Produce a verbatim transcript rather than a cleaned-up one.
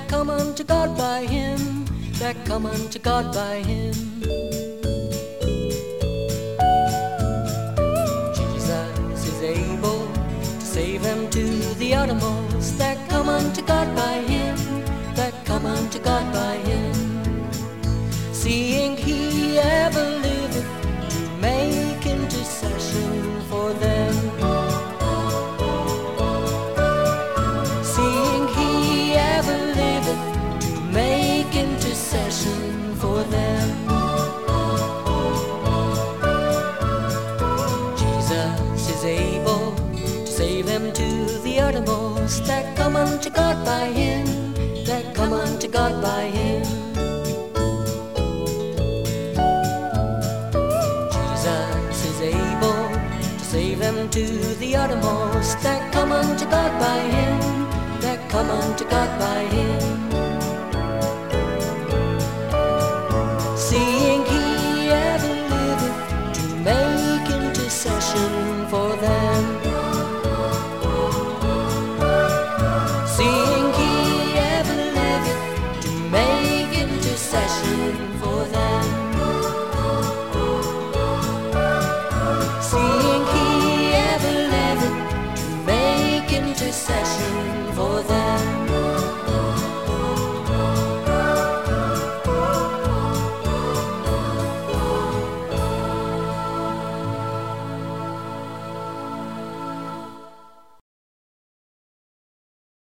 come unto God by him, that come unto God by him. Jesus is able to save them to the uttermost, that come unto God by him, that come unto God by him. Seeing he ever liveth to make intercession for them. Seeing he ever liveth to make intercession for them. Jesus is able to save them to the uttermost, that come unto God by him, that come unto God by him. Jesus is able to save them to the uttermost, that come unto God by him, that come unto God by him.